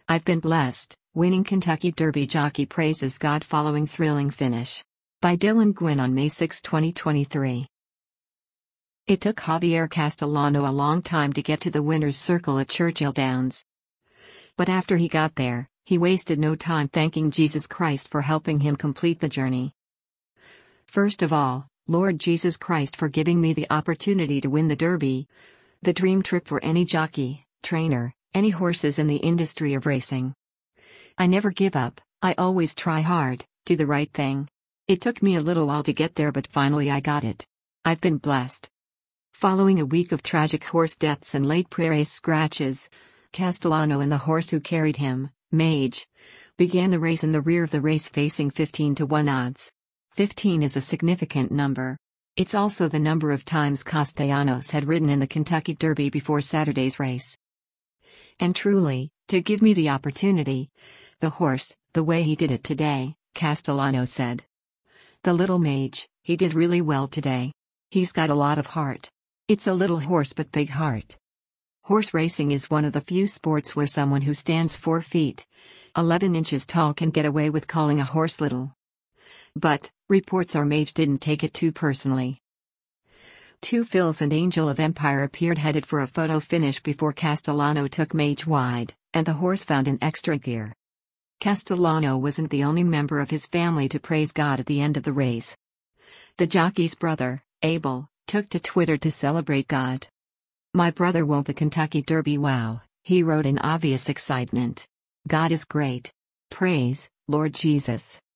I've been blessed. Winning Kentucky Derby jockey praises God following thrilling finish. By Dylan Gwynn on May 6, 2023. It took Javier Castellano a long time to get to the winner's circle at Churchill Downs. But after he got there, he wasted no time thanking Jesus Christ for helping him complete the journey. First of all, Lord Jesus Christ for giving me the opportunity to win the Derby. The dream trip for any jockey, trainer, any horses in the industry of racing. I never give up, I always try hard, do the right thing. It took me a little while to get there, but finally I got it. I've been blessed. Following a week of tragic horse deaths and late pre-race scratches, Castellano and the horse who carried him, Mage, began the race in the rear of the race facing 15-1 odds. 15 is a significant number. It's also the number of times Castellanos had ridden in the Kentucky Derby before Saturday's race. And truly, to give me the opportunity, the horse, the way he did it today, Castellano said. The little Mage, he did really well today. He's got a lot of heart. It's a little horse but big heart. Horse racing is one of the few sports where someone who stands 4 feet, 11 inches tall can get away with calling a horse little. But, reports are Mage didn't take it too personally. 2 Phils and Angel of Empire appeared headed for a photo finish before Castellano took Mage wide, and the horse found an extra gear. Castellano wasn't the only member of his family to praise God at the end of the race. The jockey's brother, Abel, took to Twitter to celebrate God. My brother won the Kentucky Derby, wow, he wrote in obvious excitement. God is great. Praise, Lord Jesus.